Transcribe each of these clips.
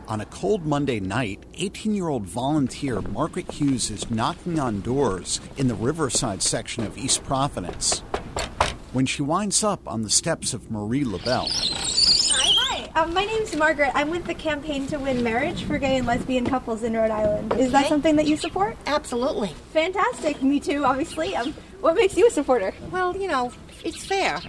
On a cold Monday night, 18-year-old volunteer Margaret Hughes is knocking on doors in the Riverside section of East Providence when she winds up on the steps of Marie LaBelle. Hi. My name's Margaret. I'm with the Campaign to Win Marriage for Gay and Lesbian Couples in Rhode Island. Is that something that you support? Absolutely. Fantastic. Me too, obviously. What makes you a supporter? Well, it's fair.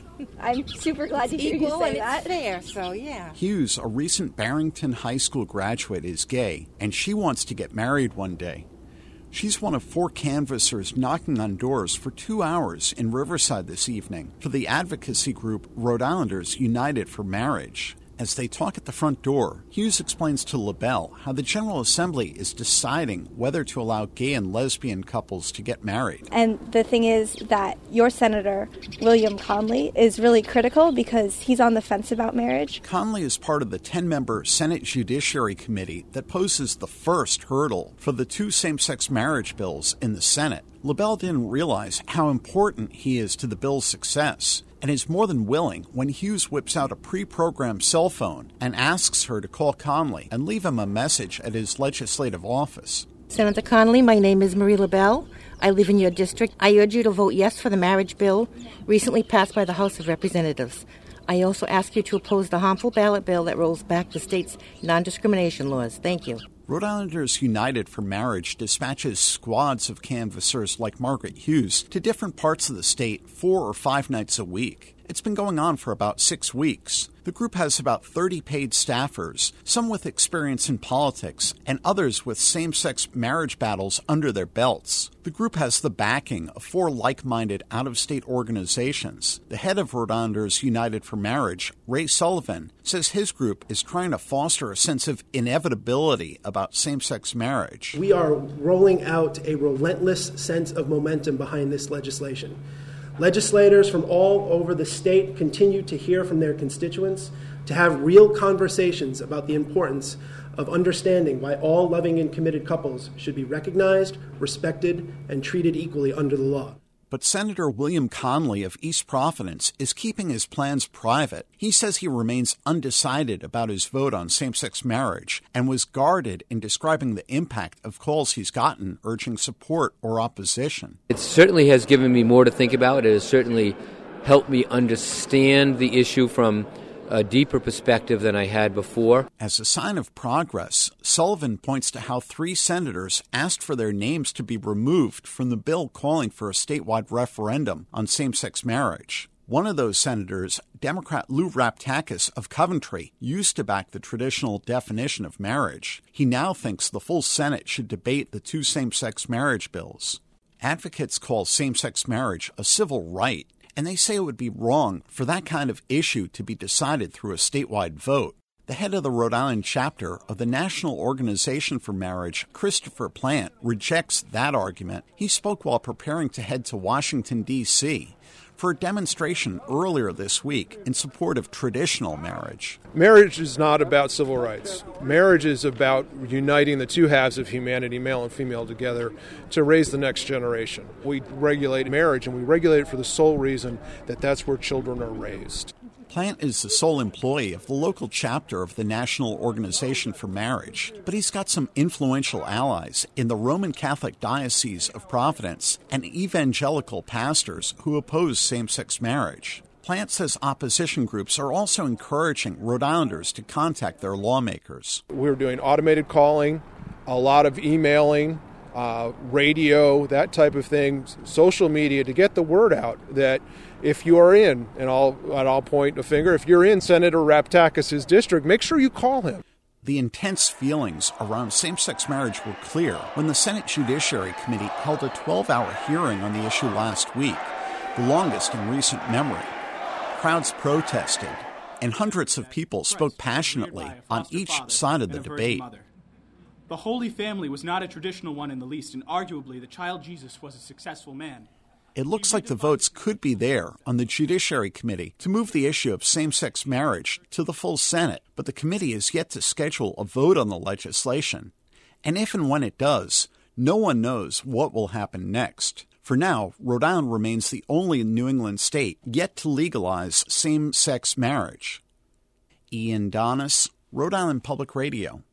I'm super glad to hear you say that. It's fair, so yeah. Hughes, a recent Barrington High School graduate, is gay, and she wants to get married one day. She's one of 4 canvassers knocking on doors for 2 hours in Riverside this evening for the advocacy group Rhode Islanders United for Marriage. As they talk at the front door, Hughes explains to LaBelle how the General Assembly is deciding whether to allow gay and lesbian couples to get married. And the thing is that your Senator, William Conley, is really critical because he's on the fence about marriage. Conley is part of the 10-member Senate Judiciary Committee that poses the first hurdle for the 2 same-sex marriage bills in the Senate. LaBelle didn't realize how important he is to the bill's success, and is more than willing when Hughes whips out a pre-programmed cell phone and asks her to call Conley and leave him a message at his legislative office. Senator Conley, my name is Marie LaBelle. I live in your district. I urge you to vote yes for the marriage bill recently passed by the House of Representatives. I also ask you to oppose the harmful ballot bill that rolls back the state's non-discrimination laws. Thank you. Rhode Islanders United for Marriage dispatches squads of canvassers like Margaret Hughes to different parts of the state 4 or 5 nights a week. It's been going on for about 6 weeks. The group has about 30 paid staffers, some with experience in politics, and others with same-sex marriage battles under their belts. The group has the backing of 4 like-minded out-of-state organizations. The head of Rhode Islanders United for Marriage, Ray Sullivan, says his group is trying to foster a sense of inevitability about same-sex marriage. We are rolling out a relentless sense of momentum behind this legislation. Legislators from all over the state continue to hear from their constituents, to have real conversations about the importance of understanding why all loving and committed couples should be recognized, respected, and treated equally under the law. But Senator William Conley of East Providence is keeping his plans private. He says he remains undecided about his vote on same-sex marriage and was guarded in describing the impact of calls he's gotten urging support or opposition. It certainly has given me more to think about. It has certainly helped me understand the issue from a deeper perspective than I had before. As a sign of progress, Sullivan points to how 3 senators asked for their names to be removed from the bill calling for a statewide referendum on same-sex marriage. One of those senators, Democrat Lou Raptakis of Coventry, used to back the traditional definition of marriage. He now thinks the full Senate should debate the 2 same-sex marriage bills. Advocates call same-sex marriage a civil right, and they say it would be wrong for that kind of issue to be decided through a statewide vote. The head of the Rhode Island chapter of the National Organization for Marriage, Christopher Plant, rejects that argument. He spoke while preparing to head to Washington, D.C., for a demonstration earlier this week in support of traditional marriage. Marriage is not about civil rights. Marriage is about uniting the 2 halves of humanity, male and female, together to raise the next generation. We regulate marriage, and we regulate it for the sole reason that that's where children are raised. Plant is the sole employee of the local chapter of the National Organization for Marriage, but he's got some influential allies in the Roman Catholic Diocese of Providence and evangelical pastors who oppose same-sex marriage. Plant says opposition groups are also encouraging Rhode Islanders to contact their lawmakers. We're doing automated calling, a lot of emailing, radio, that type of thing, social media, to get the word out that if you are in, and I'll point a finger, if you're in Senator Raptakis' district, make sure you call him. The intense feelings around same-sex marriage were clear when the Senate Judiciary Committee held a 12-hour hearing on the issue last week, the longest in recent memory. Crowds protested, and hundreds of people spoke passionately on each side of the debate. The Holy Family was not a traditional one in the least, and arguably the child Jesus was a successful man. It looks like the votes could be there on the Judiciary Committee to move the issue of same-sex marriage to the full Senate, but the committee is yet to schedule a vote on the legislation. And if and when it does, no one knows what will happen next. For now, Rhode Island remains the only New England state yet to legalize same-sex marriage. Ian Donis, Rhode Island Public Radio.